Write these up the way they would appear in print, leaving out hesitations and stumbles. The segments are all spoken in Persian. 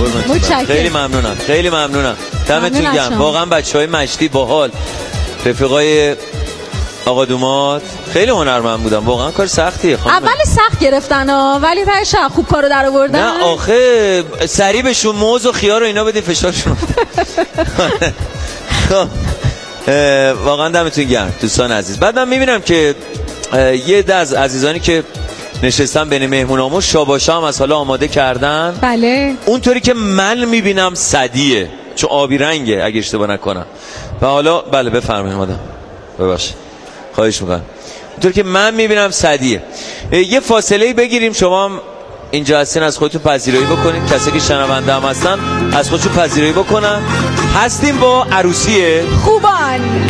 خیلی ممنونم، خیلی ممنونم، دمتون گرم. واقعا بچهای مشتی باحال، رفیقای آقا دومات خیلی هنرمند بودن، واقعا کار سختیه. اول سخت گرفتن ولی تاش خوب کارو در آوردن. نه آخه سری بهشون موز و خیار و اینا بدین فشارشون. واقعا دمتون گرم دوستان عزیز. بعد من میبینم که یه عده از عزیزانی که نشستن بین مهمونامون شاباشا هم از حالا آماده کردن. بله اونطوری که من میبینم صدیه، چون آبی رنگه اگه اشتباه نکنم. و حالا بله بفرمایید مادام، ببخشید خواهش میکنم. اونطوری که من میبینم صدیه. یه فاصله بگیریم، شما هم اینجا هستین از خودتون پذیرایی بکنید، کسی که شنونده هم هستن از خودشون پذیرایی بکنن. هستیم با عروسی خوبان.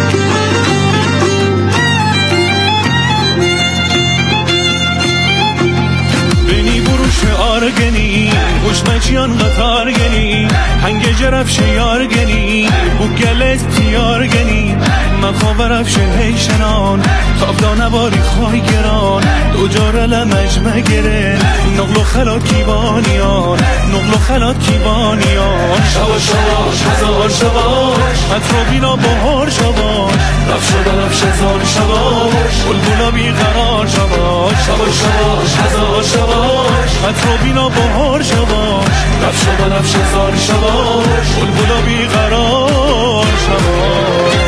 آرگنی خوشمچیان قطارگنی هنگ جرفش یارگنی او گلت تیارگنی مخابر افشه هیشنان تابدا نباری خواهی گران دو جاره لمجمه گره نقل و خلات کیوانیان نقل و خلات کیوانیان شواش شواش هزار شواش مطروبینا بهار شواش رفت شده رفت هزار شواش بلبولا بیقرار شواش شواش شواش هزار شواش مطروبینا بهار شواش رفت شده رفت هزار شواش بلبولا بیقرار شواش.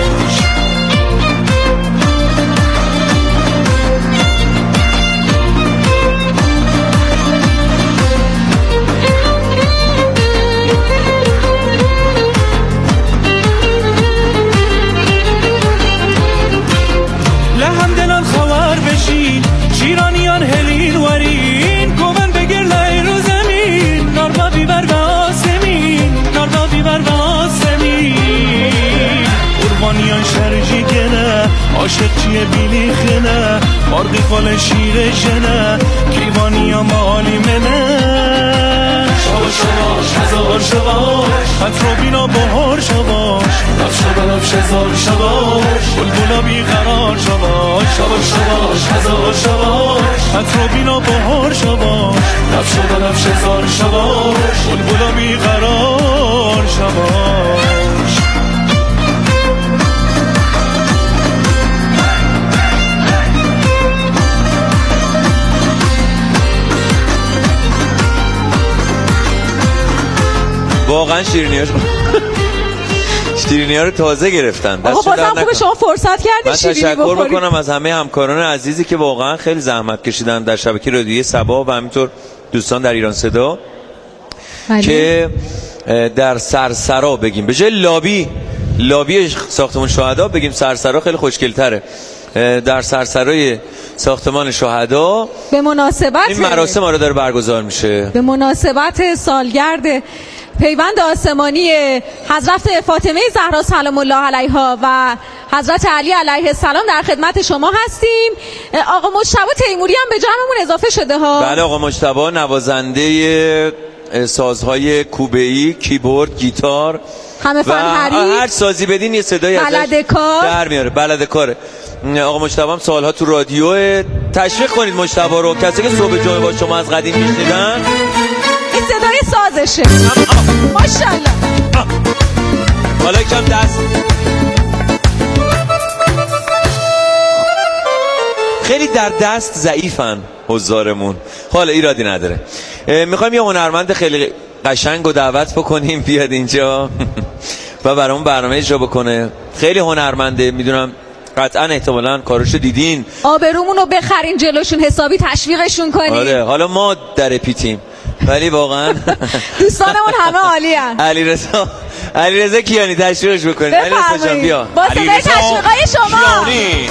شیرانیان هلین ورین کومن بگیر لای رو زمین ناربا بیبر و آسمین ناربا بیبر و آسمین قربانیان شرجی گنه عاشق چیه بیلی خنه مارقی خال شیر جنه کیوانیا مالی منه شواش شواش هزار شواش مطروبینا بهار شواش رفت شده رفت هزار شواش بلبولا بیقرار شواش شواش شواش هزار شواش مطروبینا بهار شواش رفت شده رفت هزار شواش بلبولا بیقرار شواش. واقعا شیرینی‌ها رو تازه گرفتن. آقا بازم خوبه شما فرصت کردی شیرینی بخورید. من تشکر میکنم از همه همکاران عزیزی که واقعا خیلی زحمت کشیدن در شبکه رادیویی صبا و همینطور دوستان در ایران صدا که در سرسرا بگیم به جای لابی ساختمان شهدا بگیم سرسرا، خیلی خوشگل‌تره. در سرسرای ساختمان شهدا به مناسبت این مراسم رو داره برگزار میشه به مناسبت سالگرد پیوند آسمانی حضرت فاطمه زهرا سلام الله علیها و حضرت علی علیه السلام در خدمت شما هستیم. آقا مجتبی تیموری هم به جمعمون اضافه شده ها. بله آقا مجتبی نوازنده سازهای کوبه‌ای، کیبورد، گیتار همه فن حریف، هر سازی بدین یه صدایی ازش در میاره. بلد کاره. آقا مجتبی هم سالها تو رادیو. تشویق کنید مجتبی رو. کسی که صبح جمعه با شما از قدیم میشنیدن این صدای سازشه. ماشاءالله. حالا کم دست خیلی در دست ضعیفن حضارمون. حالا ایرادی نداره. میخوایم یه هنرمند خیلی قشنگ رو دعوت بکنیم بیاد اینجا و برامون برنامه اجرا بکنه. خیلی هنرمنده، میدونم قطعا احتمالاً کارشو دیدین. آبرومون رو بخرین جلوشون، حسابی تشویقشون کنین. آره حالا ما در پیتیم ولی واقعا دوستانمون همه عالی ان. علیرضا کیانی تشویقش بکنید. علیرضا جان بیا. با صدای تشویقای شما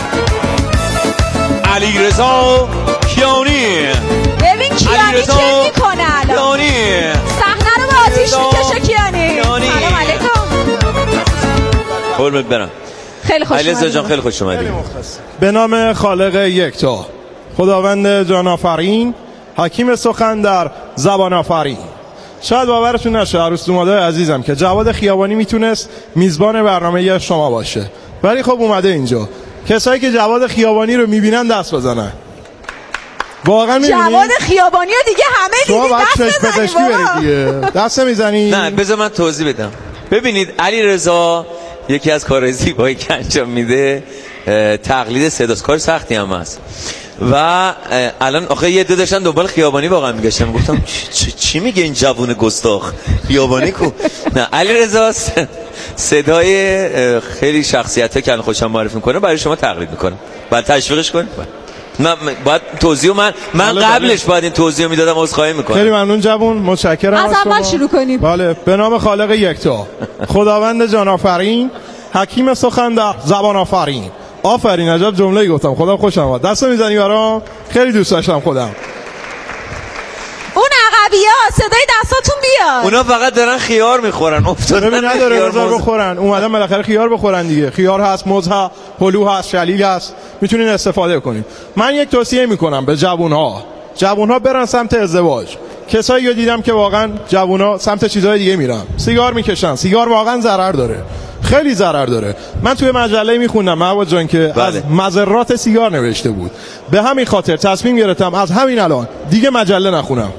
علیرضا کیانی. ببین کیانی چه میکنه الان. صحنه رو به آتیش میکشه کیانی. سلام علیکم. قربونت برم. خیلی خوش اومدید. علیرضا جان خیلی خوش اومدید. به نام خالق یکتا، خداوند جان آفرین، حکیم سخن در زبان آفرین. شاید باورتون نشه عروس دومادای عزیزم که جواد خیابانی میتونست میزبان برنامه شما باشه، ولی خب اومده اینجا. کسایی که جواد خیابانی رو میبینن دست بزنن. واقعا می‌بینی جواد خیابانی رو دیگه همه شما دیدی باید دست چشم پزشکی بزنی برید دیگه. دست میزنی؟ نه بذار من توضیح بدم. ببینید علیرضا یکی از کارهای زیبایی که انجام میده تقلید صداست. کار سختی هم هست و الان آخه یه عده داشتن دنبال خیابانی واقعا میگشتم، گفتم چی میگه این جوون گستاخ خیابانی کو. نه علیرضا صدای خیلی شخصیته که الان خودشم معرفی میکنه برای شما تقلید میکنه. بعد تشویقش کنید. من باید توضیحو من قبلش باید این توضیحو میدادم، عذرخواهی میکنم. خیلی ممنون جوون، متشکرم از اول شروع کنیم. بله. به نام خالق یکتا، خداوند جان آفرین، حکیم سخن در زبان آفرین. آفرین، عجب جمله‌ای گفتم، خدا خوشم اومد. دستو میزنی برام؟ خیلی دوست داشتم خودم. اون عقبی‌ها صدای دستاتون بیاد. اونا فقط دارن خیار میخورن، افتادن ببین نداره خیار بذار بخورن. اومدن بالاخره خیار بخورن دیگه. خیار هست، موز هست، هلو هست، شلیل هست، میتونین استفاده کنین. من یک توصیه میکنم به جوونها برن سمت ازدواج. کسایی رو دیدم که واقعا جوونا سمت چیزهای دیگه میرن، سیگار میکشن. سیگار واقعا ضرر داره، خیلی ضرر داره. من توی مجله میخوندم محمد جان که بله. از مضرات سیگار نوشته بود. به همین خاطر تصمیم گرفتم از همین الان دیگه مجله نخونم.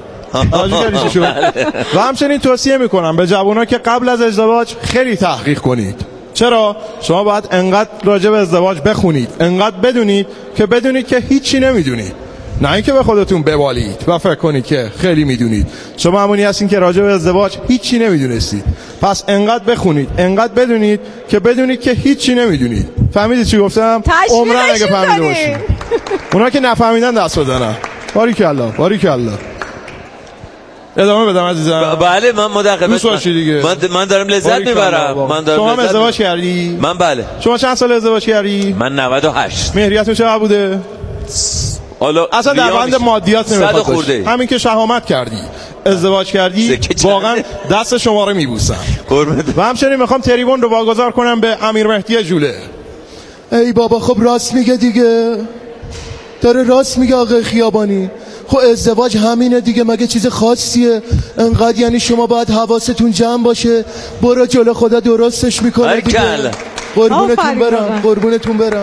و همچنین توصیه میکنم به جوونا که قبل از ازدواج خیلی تحقیق کنید. چرا؟ شما باید انقدر راجع به ازدواج بخونید، انقدر بدونید که هیچی نمیدونید، نه اینکه به خودتون ببالید و فکر کنید که خیلی میدونید. شما همونی هستین که راجع به ازدواج هیچی نمیدونستید. پس انقدر بخونید، انقدر بدونید که هیچی نمیدونید. فهمیدید چی گفتم؟ عمرن اگه فهمیده باشید. اونا که نفهمیدن دست بزنن. باریکالله. ادامه بدم عزیزم. بله من مداخله دیگه. من دارم لذت میبرم. شما هم ازدواج کردی؟ من بله. شما چند سال ازدواج کردی؟ من 98. مهریتون چقدر بوده؟ حالا اصلا در بند مادیات نمیخواد خورده. همین که شهامت کردی، ازدواج کردی، واقعا دست شما رو میبوسم. و همچنین میخوام تریبون رو واگذار کنم به امیر مهدی جوله. ای بابا خب راست میگه دیگه، داره راست میگه آقای خیابانی. خب ازدواج همینه دیگه، مگه چیز خاصیه؟ انقدر یعنی شما باید حواستون جمع باشه. برو جلو، خدا درستش میکنه دیگه. قربونتون برم.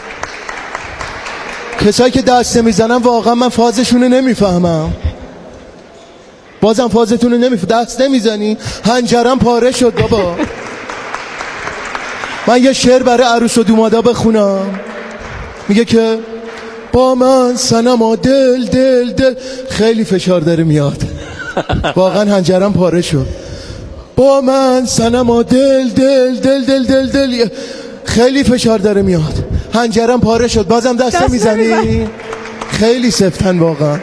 کسایی که دست نمیزنن واقعا من فازشونو نمیفهمم. بازم فازتونو نمیفهمم. دست نمیزنی؟ هنجرم پاره شد بابا. من یه شعر برای عروس و دومادا بخونم. میگه که با من صنما دل خیلی فشار داره میاد. واقعا هنجرم پاره شد. با من صنما دل خیلی فشار داره میاد. هنجرم پاره شد. بازم دست میزنی؟ خیلی سفتن واقعا.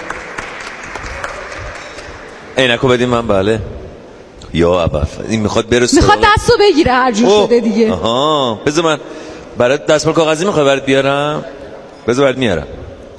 عینکو بدیم من. بله یا ابا این میخواد دستو بگیره هر جور شده دیگه. آها بذار من برات دستمال کاغذی میخوای برات بیارم؟ بذار برات میارم.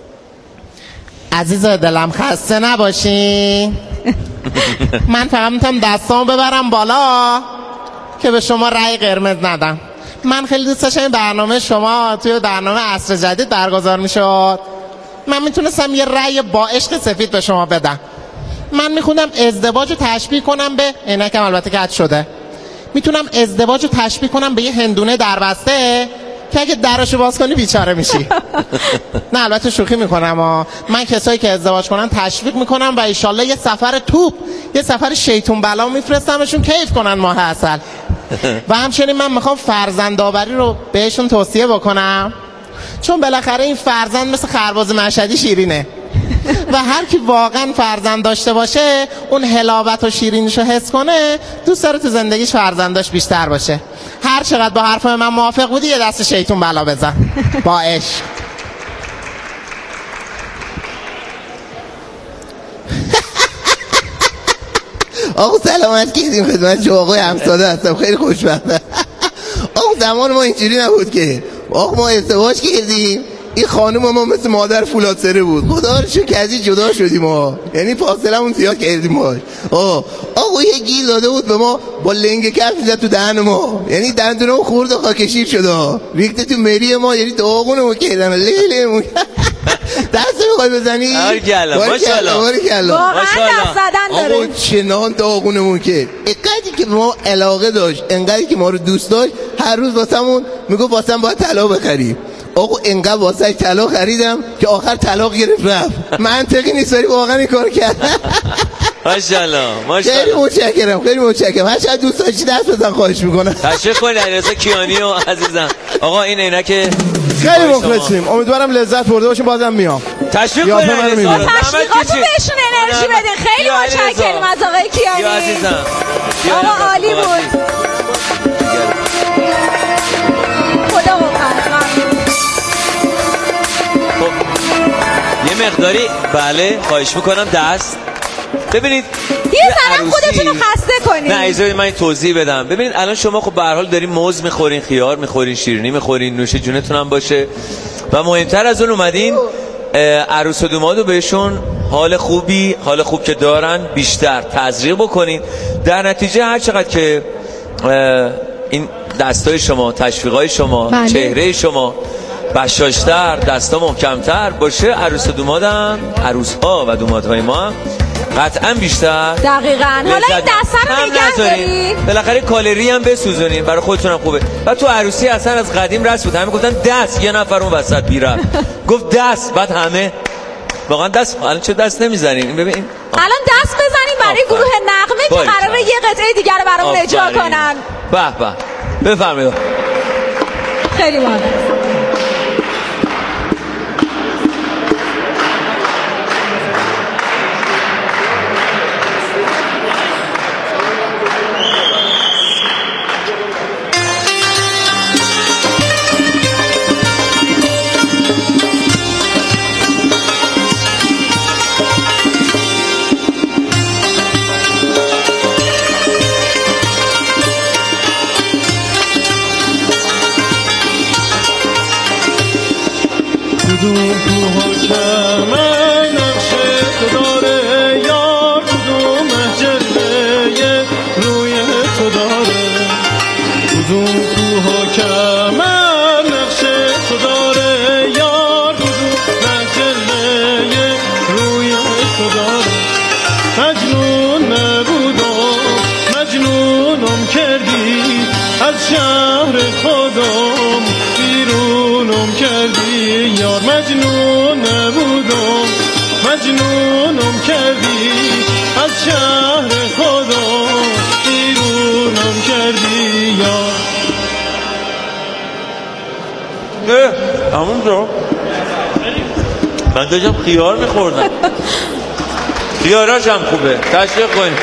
عزیز دلم خسته نباشی. من فقط میتونم دستامو ببرم بالا که به شما رأی قرمز ندم. من خیلی دوست داشتم این برنامه شما توی برنامه عصر جدید برگزار میشد. من میتونستم یه رأی با عشق سفید به شما بدم. من میخوندم ازدواج رو تشبیه کنم به عینکم البته قطع شده. میتونم ازدواج رو تشبیه کنم به یه هندونه دربسته که اگه دراشو باز کنی بیچاره میشی. نه البته شوخی میکنم. من کسایی که ازدواج کنن تشویق میکنم و ایشالله یه سفر توپ، یه سفر شیطون بلا میفرستمشون کیف کنن ماه عسل. و همچنین من میخوام فرزندآوری رو بهشون توصیه بکنم، چون بالاخره این فرزند مثل خرباز مشهدی شیرینه و هر کی واقعا فرزند داشته باشه اون حلاوت و شیرینیشو حس کنه دوست داره تو زندگیش فرزنداش بیشتر باشه. هر چقدر با حرف من موافق بودی یه دست شیطون بلا بزن با عشق. آقا سلامت کردیم خدمت شما آقای همساده هستم. خیلی خوشبختم. آقا زمان ما اینجوری نبود که آقا ما ازدواج کردیم، این خانم ما مثل مادر فولاد سره بود. خدا رو شکر که از این جدا شدیم ما، یعنی فاصلمون زیاد کردیم باش. آقا یه گیر داده بود به ما با لنگ کف زد تو دهن ما، یعنی دندونمون خورد و خاکشیر شد. ریخته تو مری ما، یعنی داغونمون کردن لیلمون. دست میخوای بزنی؟ ماشاءالله واقعا دست زدن داره. آقا چنان داغونمون که اینقدری که ما علاقه داشت، اینقدری که ما رو دوست داشت، هر روز واسمون میگفت واسم باید طلا بخری. آقا انقدر واسه طلاق خریدم که آخر طلاق گرفت رفت. منطقی نیست ولی واقعا این کار کرد. ماشاءالله خیلی متشکرم، خیلی متشکرم. هر چقدر دوست داشتی دست بزن، خواهش میکنم. تشریف کنید علیرضا کیانی و عزیزم. آقا این عینک خیلی مخلصیم، امیدوارم لذت برده باشیم. بازم میام. تشریف کنید علیرضا. تشویقاتون بهشون انرژی بدین. خیلی متشکرم از آقای کیانی. یا عزیزم. آقا عالی بود. خدا ممنون. خب یه مقداری بله خواهش میکنم دست ببینید یه ذره خودتون رو خسته کنید. نه اجازه من توضیح بدم. ببینید الان شما خب به هر حال دارین موز میخورین، خیار میخورین، شیرینی میخورین، نوش جونتون هم باشه و مهمتر از اون اومدین عروس و داماد رو بهشون حال خوب که دارن بیشتر تزریق بکنین. در نتیجه هر چقدر که این دستای شما، تشویقای شما، بله. چهره شما بشاشتر، دستا محکمتر باشه، عروس و دومادم، عروس‌ها و دومادهای ما هم قطعا بیشتر. دقیقاً. حالا این دستا رو نگه دارین. بالاخره کالری هم بسوزونین، برای خودتون هم خوبه. و تو عروسی اصلا از قدیم رسم بود، همه گفتن دست، یه نفر اون وسط بیرفت گفت دست، بعد همه واقعا دست. الان چه دست نمیزنین؟ ببین الان دست بزنین برای گروه نغمه که قراره یه قطعه دیگر رو برامون اجرا کنن. به به بفرمایید. خیلی ممنون. کدوم کوها که من نقشه تو داره یار، کدوم جلوه روی تو داره. کدوم کوها که من نقشه تو داره یار، کدوم جلوه روی تو داره. مجنون نبودم مجنونم کردی، از شهر خودم بیرونم کردی یار. مجنون نبودم مجنونم کردی، از شهر خودم بیرونم کردی یار. همون رو من داشتم خیار میخوردم. خیاراش هم خوبه، تشویق کنید.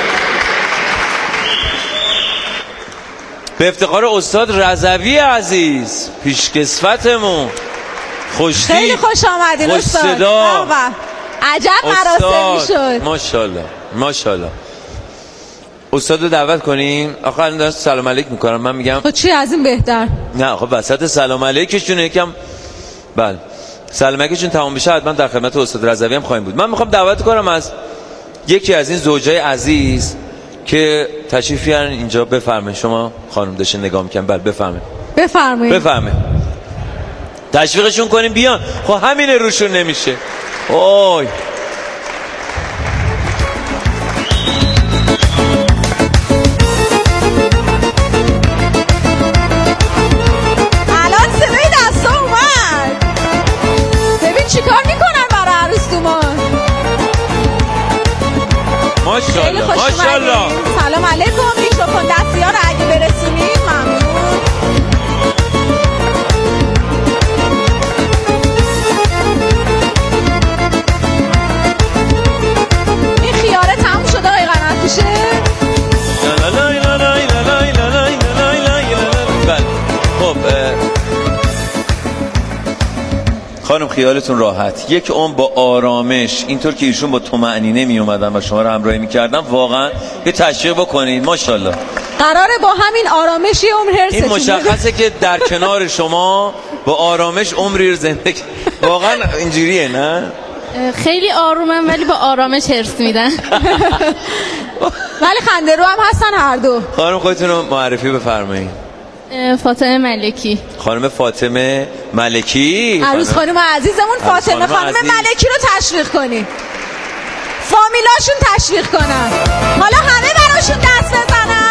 به افتخار استاد رضوی عزیز پیشکسوتمون، خوشتی، خیلی خوش آمدین خوش استاد. صدا، عجب مراسمی شد. ماشاءالله ماشاءالله. استاد رو دعوت کنیم. آخه الان دارم سلام علیک میکنم، من میگم خب چی از این بهتر؟ نه خب وسط سلام علیکشون یکم بله سلام علیکشون تمام بشه حتما در خدمت استاد رضوی هم خواهیم بود. من میخوام دعوت کنم از یکی از این زوجای عزیز که تشریف بیارن اینجا. بفرمایید. شما خانم داشتین نگاه میکنم. بله بفرمایید. تشویقشون کنیم بیان. خب همین روشون نمیشه. اوی الان صدای دستا اومد. ببین چیکار میکنن برای عروس دومان. ماشاءالله ماشاءالله. سلام علیکم. میکروفون دستی ها رو اگه برسونید ممنون. این خیاره تموم شده آقای قناتیشه. بله خب خانم خیالتون راحت. یک عمر با آرامش اینطور که ایشون با طمأنینه می اومدن و شما رو همراهی میکردن، واقعا یه تشویق بکنید. ماشاءالله. قراره با همین آرامش یه عمر هرستون. این مشخصه که در کنار شما با آرامش عمری رو زندگی. واقعا اینجوریه نه؟ خیلی آرومم ولی با آرامش هرس میدن. ولی خنده رو هم هستن هر دو. خانم خودتون رو معرفی بفرمایید. فاطمه ملکی. خانم فاطمه ملکی. عروس خانم عزیزمون فاطمه خانم ملکی رو تشویق کنی. فامیلاشون تشویق کنن. حالا همه براشون دست بزنن.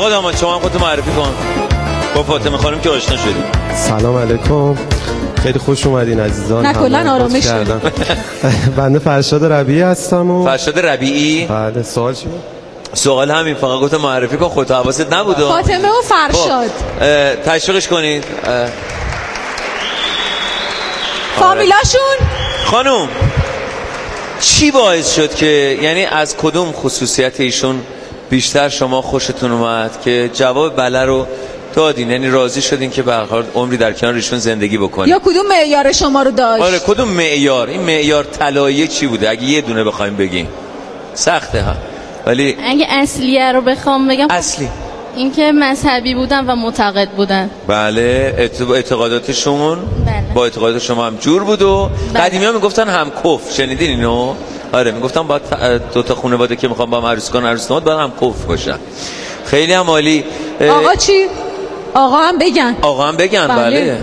آقا داماد شما هم خودتو معرفی کن. با فاطمه خانم که آشنا شدیم. سلام علیکم، خیلی خوش اومدین عزیزان. نه کلا آرامش کردم. بنده فرشاد ربیعی هستم. فرشاد ربیعی؟ بله. سوال چیه؟ سوال همین، فقط گفتم معرفی کن، خودت حواست نبوده. فاطمه و فرشاد تشویقش کنید. فامیلاشون. خانم چی باعث شد که یعنی از کدوم خصوصیت ایشون بیشتر شما خوشتون اومد که جواب بله رو دادین، یعنی راضی شدین که به هر حال عمری در کنار ایشون زندگی بکنین؟ یا کدوم معیار شما رو داشت؟ آره کدوم معیار؟ این معیار طلایی چی بوده اگه یه دونه بخوایم بگیم؟ سخته ها، ولی اگه اصلیه رو بخوام بگم اصلی اینکه مذهبی بودن و معتقد بودن. بله. اعتقاداتشون بله. با اعتقادات شما هم جور بود و بله. قدیمی‌ها میگفتن هم کف، شنیدین اینو؟ آره میگفتن باید دو تا خانواده که میخوام با هم عروس کنن عروس نماد باید هم کف باشن. خیلی هم عالی. آقا چی؟ آقا هم بگن. آقا هم بگن. بله.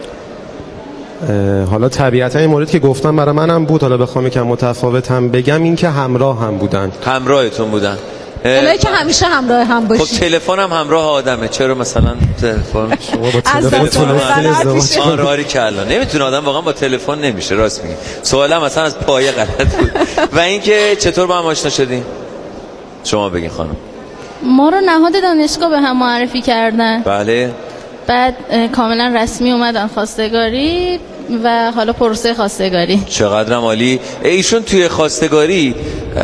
حالا طبیعتا این مورد که گفتم برای منم بود، حالا بخوام یکم متفاوت هم بگم این که همراه هم بودن. همراهتون بودن. الهی که همیشه همراه هم باشی. خب تلفن هم همراه آدمه، چرا مثلا تلفن شما با تلفن آره کلا نمیتونه آدم واقعا با تلفن نمیشه. راست میگی. سوالم مثلا از پایه غلط بود. و اینکه چطور با هم آشنا شدین؟ شما بگین خانم. ما رو نهاد دانشگاه به هم معرفی کردن. بله. بعد کاملا رسمی اومدن خواستگاری و حالا پروسه خواستگاری. چقدرم عالی. ایشون توی خواستگاری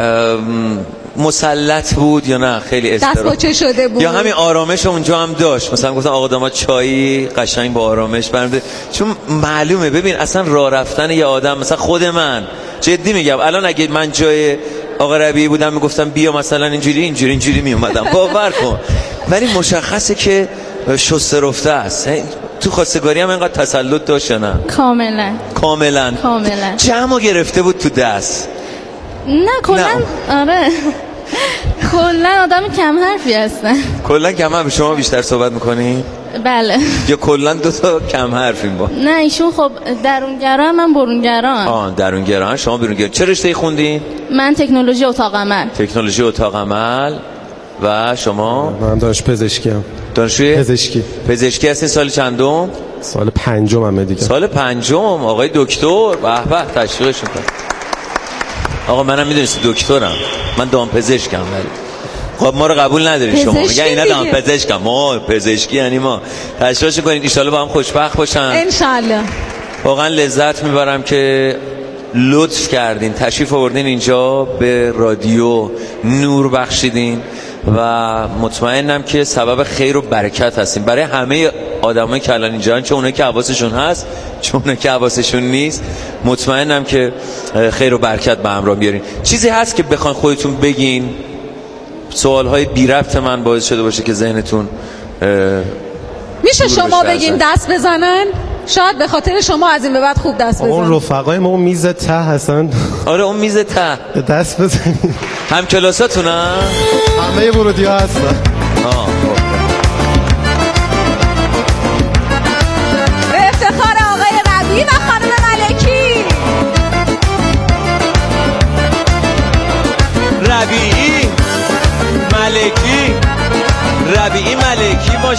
مسلط بود یا نه خیلی دستپاچه شده بود یا همین آرامش اونجا هم داشت؟ مثلا گفتم آقا داماد چایی قشنگ با آرامش برمیده، چون معلومه ببین اصلا راه رفتن یه آدم، مثلا خود من جدی میگم الان اگه من جای آقا ربیعی بودم میگفتم بیا مثلا اینجوری می اومدم باور کن. ولی مشخصه که شسته رفته است. تو خواستگاری هم اینقدر تسلط داشت نه؟ کاملا جمع گرفته بود تو دست. نه کلا آره کلا آدم کم حرفی هستن. کلا کم حرفی. شما بیشتر صحبت میکنی؟ بله. یا کلا دو تا کم حرفیم با؟ نه ایشون خب درونگرا، من برونگرا. درونگرا. شما برونگرا. چه رشته‌ای خوندین؟ من تکنولوژی اتاق عمل. تکنولوژی اتاق عمل. و شما؟ من دانش پزشکی ام. دانشجوی پزشکی هستین. سال چندم؟ سال 5 همه دیگه. سال 5 آقای دکتر. به به تشویقش می‌کنم. آقا منم میدونید دکترم، من دامپزشکم. ولی خب ما رو قبول نداری شما. میگن اینا دامپزشکم، ما پزشکی یعنی ما. تشویق کنید ان شاءالله با هم خوشبخت باشن ان شاءالله. واقعا لذت میبرم که لطف کردین تشریف آوردین اینجا، به رادیو نور بخشیدین و مطمئنم که سبب خیر و برکت هستین برای همه آدمایی که الان اینجا، چه اونایی که حواسشون هست چه اونایی که حواسشون نیست. مطمئنم که خیر و برکت به همراه بیارین. چیزی هست که بخواین خودتون بگین؟ سوالهای بی ربط من باعث شده باشه که ذهنتون میشه شما بگین دست بزنن؟ شاید به خاطر شما از این به بعد خوب دست بزنن. اون رفقای ما اون میز ته هستن. آره اون میز ته دست بزنید. هم کلاساتونن؟ همه ورودی‌ها هستن. به افتخار آقای ربیعی و خانم ملکی. ربیعی ملکی باش.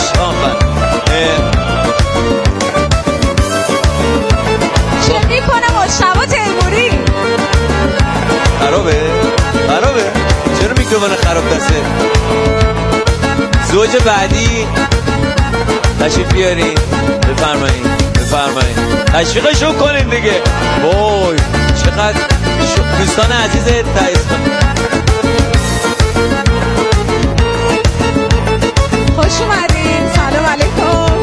چه میکنه مجتبی تیموری؟ خرابه؟ چرا میکروفون خراب دسته؟ زوج بعدی تشریف بیارین. بفرمایید تشویقشون کنین دیگه. وای چقدر دوستان عزیز تایید خوش اومدین. سلام علیکم.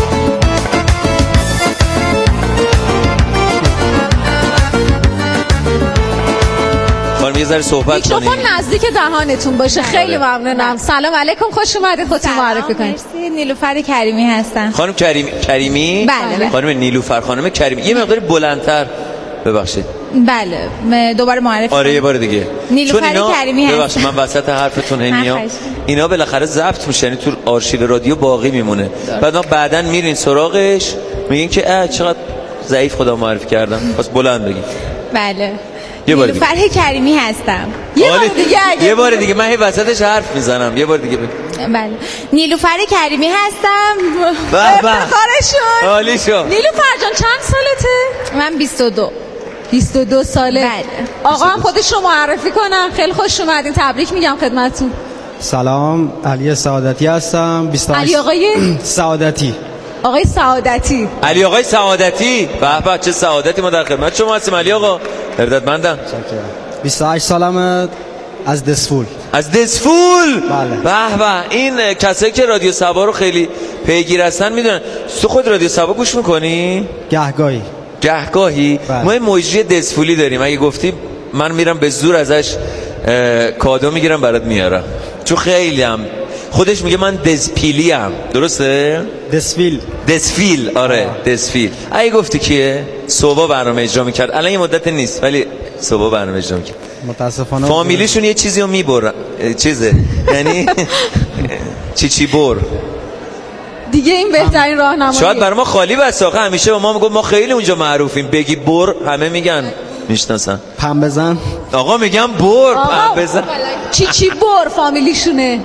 خانم یه ذره صحبت کنید. میکروفون نزدیک دهانتون باشه. خیلی ممنونم. سلام علیکم، خوش اومدید. خودتون معرفی کنید. مرسی. نیلوفر کریمی هستم. خانم کریمی؟ بله. خانم نیلوفر خانم کریمی. یه مقدار بلندتر ببخشید. بله دوباره معرفی. آره یه بار دیگه. نیلوفر کریمی هستم. ببخشید من وسط حرفتون میام. اینا بالاخره ضبط میشه، یعنی تو آرشیو رادیو باقی میمونه. بعد ما بعداً میرین سراغش میگین که چقدر ضعیف خدا معرفی کردم. پس بلند بگید. بله. نیلوفر کریمی هستم. یه بار دیگه من هی وسطش حرف میزنم. یه بار دیگه بگید. بله. نیلوفر کریمی هستم. افتخارشون. عالی شد. نیلوفر جان چند سالته؟ من 22. 22 ساله. بله. آقا هم خودش رو معرفی کنم. خیلی خوش اومدین. تبریک میگم خدمتتون. سلام، علی سعادتی هستم. 28. علی آقای سعادتی. آقای سعادتی. علی آقای سعادتی. به به چه سعادتی ما در خدمت شما هستیم علی آقا. ارادتمندم. 28 سالمه، از دسفول. از دسفول. بله. به به این کسایی که رادیو سبا رو خیلی پیگیر هستن میدونن. تو خود رادیو سبا گوش میکنی؟ گهگاهی. بله. ما یه مجری دسفولی داریم. اگه گفتی من میرم به زور ازش کادو میگیرم برات میارم. چون خیلی هم خودش میگه من دسپیلی هم. درسته؟ دسفیل. آره دسفیل. اگه گفتی کیه؟ صبح برنامه اجرا میکرد. الان یه مدت نیست ولی صبح برنامه اجرا میکرد. متاسفانه فامیلیشون یه چیزی رو میبرن. چیزه یعنی چی بر دیگه این بهترین راهنمایی. شاید برای ما خالی بس آخه همیشه با ما میگه ما خیلی اونجا معروفیم. بگی بر همه میگن میشناسن. پم بزن. آقا میگم بر پم بزن. چی بر فامیلیشونه.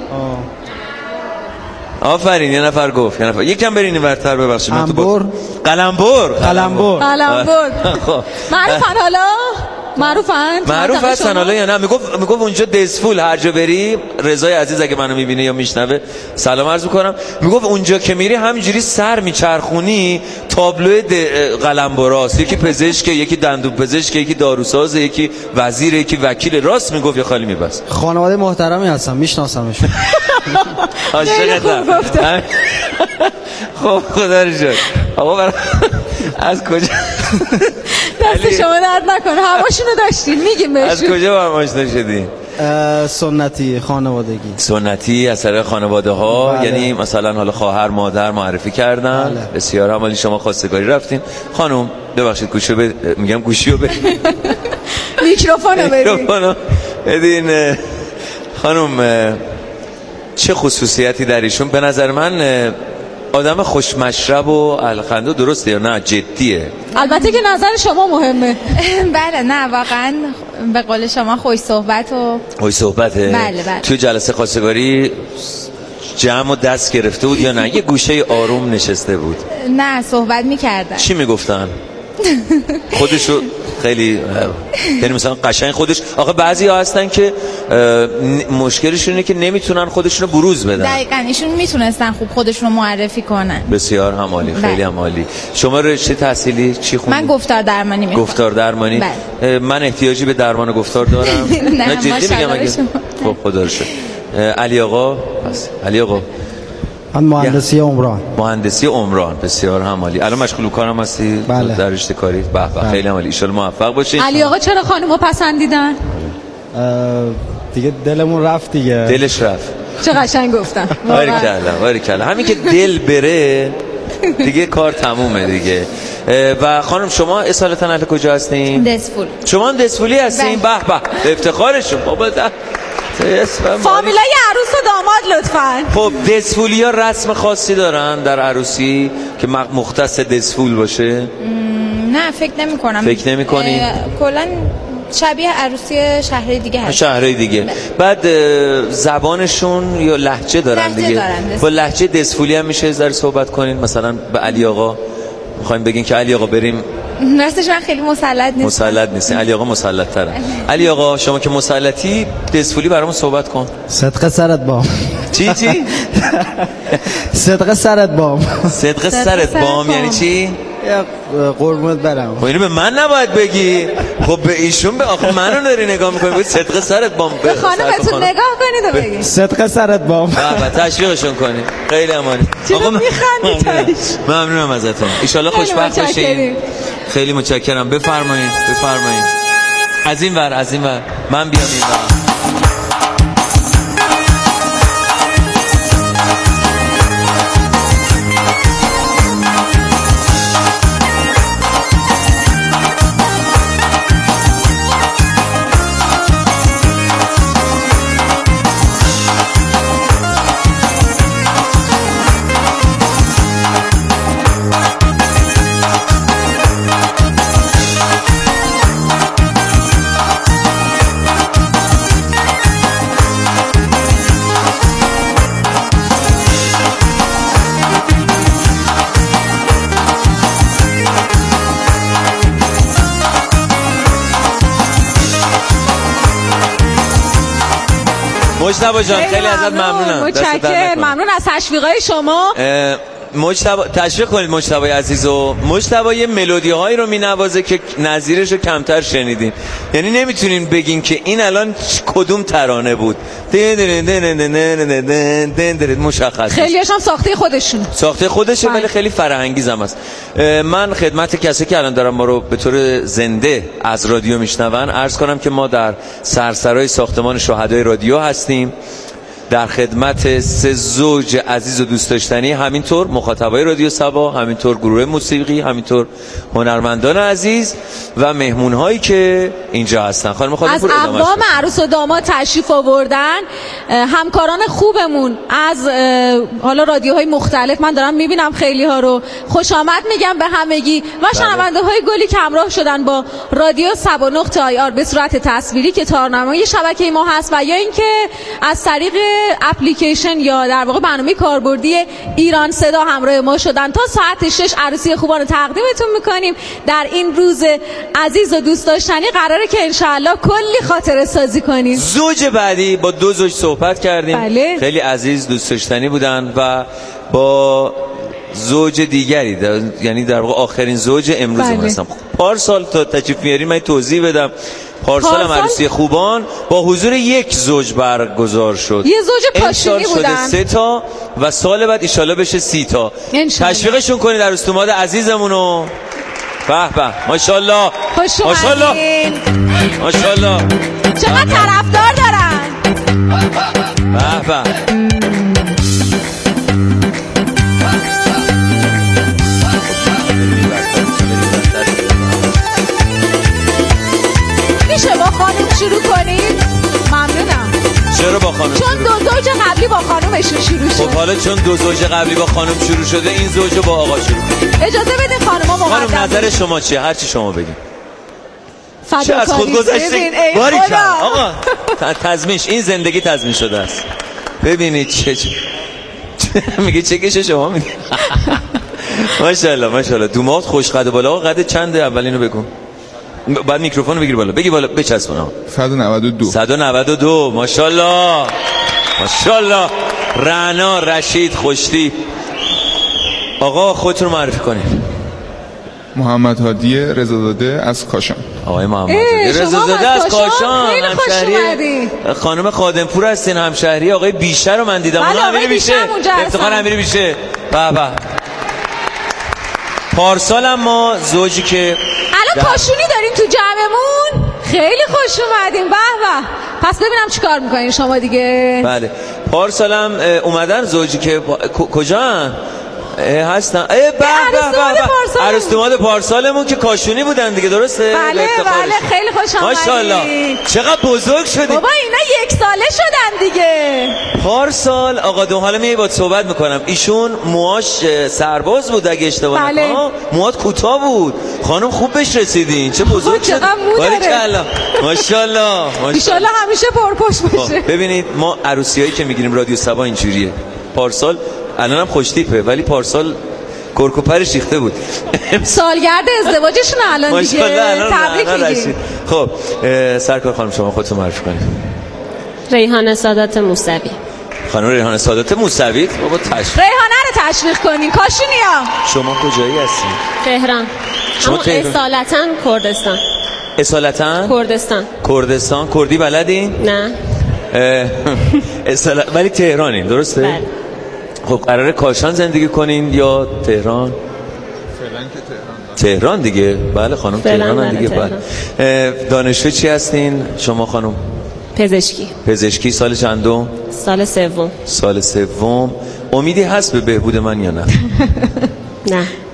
آفرین یه نفر گفت. یکم برین اینورتر ببخشید من تو قلمبر. معروفن حالا؟ معروف هستن حالا یا نه؟ میگفت اونجا دسفول هر جا بری. رضای عزیز اگه منو میبینه یا میشنوه سلام عرض میکنم. میگفت اونجا که میری همینجوری سر میچرخونی تابلو قلمبراست. یکی پزشک، یکی دندون پزشک، یکی داروساز، یکی وزیر، یکی وکیل. راست میگفت یا خالی میبست؟ خانواده محترمی هستم، میشناسمشون. عاشقتم. خب خدا رو شکر. آقا از کجا دست شما درد نکنه. هواشونو داشتین میگیم بهشون. از کجا با هم آشنا شدین؟ سنتی خانوادگی. سنتی از طریق خانواده ها. بله. یعنی مثلا حالا خواهر مادر معرفی کردن. بله. بسیار عالی. شما خواستگاری رفتین. خانم ببخشید میگم گوشیو میکروفونو بدین. خانم چه خصوصیتی در ایشون؟ به نظر من آدم خوشمشرب و الخنده. درسته یا نه؟ جدیه. البته که نظر شما مهمه. بله نه واقعا به قول شما خوش صحبته. بله. توی جلسه خواستگاری جمع و دست گرفته بود یا نه؟ یه گوشه آروم نشسته بود؟ نه صحبت میکردن. چی میگفتن؟ خودشو خیلی یعنی مثلا قشنگ خودش. آخه بعضی ها هستن که مشکلشون اینه که نمیتونن خودشونو بروز بدن. دقیقاً ایشون میتونستن خوب خودشونو معرفی کنن. بسیار هم عالی. خیلی هم عالی. شما رشته تحصیلی چی خوندید؟ من گفتار درمانی میخونم. گفتار درمانی؟ بله. من احتیاجی به درمان گفتار دارم؟ نه جدی میگم. اگه خب خدا رو شکر. علی آقا من مهندسی عمران. بسیار هم عالی. الان مشغول کارم هستی؟ بله. در رشته کاری؟ به خیلی عالی. ان شاء الله موفق باشید. علی آقا چرا خانومو پسندیدن؟ دیگه دلمون رفت دیگه. دلش رفت. چه قشنگ گفتن. باریکلا. همین که دل بره دیگه کار تمومه دیگه. و خانم شما اصالتا اهل کجا هستین؟ دسفول. شما هم دسفولی هستین؟ به به افتخارشون. بابا فامیلای عروس و داماد لطفاً. خب دسفولی ها رسم خاصی دارن در عروسی که مختص دسفول باشه؟ نه فکر نمی کنم. فکر نمی کنی؟ کلا شبیه عروسی شهرهای دیگه هست. شهرهای دیگه. بعد زبانشون یا لهجه دارن دیگه. با لهجه دسفولی هم میشه ذره صحبت کنین؟ مثلا به علی آقا میخوایم بگین که علی آقا بریم. راستش من خیلی مسلط نیستم. علی آقا مسلط تره. علی آقا شما که مسلطی دسفولی برامون صحبت کن. صدق سرت بام. چی؟ صدق سرت بام یعنی چی؟ قربونت برم. خب اینو به من نباید بگی. خب به ایشون آخه منو داری نگاه میکنی. بود صدق سرت بام. به خانمتون نگاه کنید و بگید صدق سرت بام. بابا تشویقشون کنی. خیلی امانی. آقا میخندید. ممنونم ازتون. ان شاء الله خوشبخت باشین. خیلی متشکرم. بفرمایید. از این ور من بیام این ور. مجتبی جان خیلی ازت ممنونم. متشکرم. ممنون از تشویقای شما. مجتبی تشویق کنید مجتبی عزیزو. مجتبی یه ملودی هایی رو مینوازه که نظیرش رو کمتر شنیدین، یعنی نمیتونین بگین که این الان کدوم ترانه بود. مشخص خیلیش هم ساخته خودشه ولی خیلی فرهنگیز هم است. من خدمت کسی که الان دارم ما رو به طور زنده از رادیو میشنون عرض کنم که ما در سرسرای ساختمان شهدای رادیو هستیم، در خدمت 3 زوج عزیز و دوست داشتنی، همینطور مخاطبای رادیو سبا، همینطور گروه موسیقی، همینطور هنرمندان عزیز و مهمون‌هایی که اینجا هستن. خانم از اقوام عروس و داماد تشریف آوردن، همکاران خوبمون از حالا رادیوهای مختلف، من دارم میبینم خیلی ها رو خوش آمد میگم به همگی و شنونده های گلی که همراه شدن با رادیو سبا .ir به صورت تصویری که تارنمای شبکه ما هست و یا اینکه از طریق اپلیکیشن یا در واقع برنامه کاربردی ایران صدا همراه ما شدن. تا ساعت 6 عروسی خوبان رو تقدیمتون میکنیم. در این روز عزیز و دوست داشتنی قراره که انشاءالله کلی خاطره سازی کنیم. زوج بعدی با 2 زوج صحبت کردیم. خیلی عزیز دوست داشتنی بودن و با زوج دیگری یعنی در واقع آخرین زوج امروز هستم. پارسال تا تشریف میاری من توضیح بدم. پارسال عروسی خوبان با حضور 1 زوج برگزار شد. یه زوج پاشینی بودن. 3 تا و سال بعد ان شاءالله بشه 30 تا. تشویقشون کنید عروس داماد عزیزمونو. به به ماشاءالله. ماشاءالله. ماشاءالله. چقدر طرفدار دارن. به به. میشه با خانم شروع کنید؟ ممنونم. چرا با خانم؟ چون 2 زوج قبلی با خانومشون شروع شد. خب حالا چون 2 زوج قبلی با خانم شروع شده این زوج با آقا شروع کنید. اجازه بدین خانم‌ها مقدم. خانم نظر شما چیه؟ هر چی شما بگید. چه از خود گذشته باریکن آقا تضمینش این زندگی تضمین شده است. ببینید چه میگه چکش شما میگه. ماشاءالله ماشاءالله. دومات خوش قد بالا. آقا قد چنده اولینو بگو. بعد میکروفون بگیر بالا. بگی بالا بچسبون. 192. 192 ماشاءالله. ماشاءالله. رعنا رشید خوشتی. آقا خودتون رو معرفی کنید. محمد هادی رضازاده از کاشان. آقای محمد هادی رضازاده از کاشان. خیلی خوش اومدی. خانم خادمپور هستین، همشهری آقای بیشه رو من دیدم. اون امیری بیشه. افتخار امیری بیشه. به به. پارسال هم ما زوجی که الان کاشونی داریم تو جمعمون. خیلی خوش اومدین. به به. پس ببینم چیکار میکنین شما دیگه. بله. پارسال هم اومدن زوجی که کجا هستن؟ به به. عروس داماد پارسالمون که کاشونی بودن دیگه، درسته؟ بله بله خیلی خوش اومدین. ماشاءالله. چقدر بزرگ شدی. بابا اینا 1 ساله شدن دیگه. پارسال آقا دو حالا میای باهات صحبت میکنم. ایشون موهاش سرباز بود اگه اشتباه نکنم. موهات کوتاه بود. خانم خوب بهش رسیدین. چه بزرگ شد. باریکلا. ماشاءالله. ماشاءالله همیشه پرپشت باشه. ببینید ما عروسیایی که میگیریم رادیو سبا اینجوریه. پارسال الانم خوش تیپه ولی پارسال کرکوپرش ریخته بود. سالگرد ازدواجشون الان دیگه. تبریک میگیم. خب سرکار خانم شما خودتون معرفی کنید. ریحانه سادات موسوی. خانم ریحانه سادات موسوی. بابا ریحانه رو تشویق کنین. کاشونیا. شما کجایی هستین؟ تهران. شما اصالتا کردستان. اصالتا کردستان. کردستان. کردی بلدین؟ نه. ولی تهرانین درسته؟ بله. خب قراره کاشان زندگی کنین یا تهران؟ فعلا که تهران دیگه. بله خانم تهران دیگه. بله. دانشجو چی هستین شما خانم؟ پزشکی. پزشکی. سال چندم؟ سال 3. سال 3. امیدی هست به بهبود من یا نه؟ نه.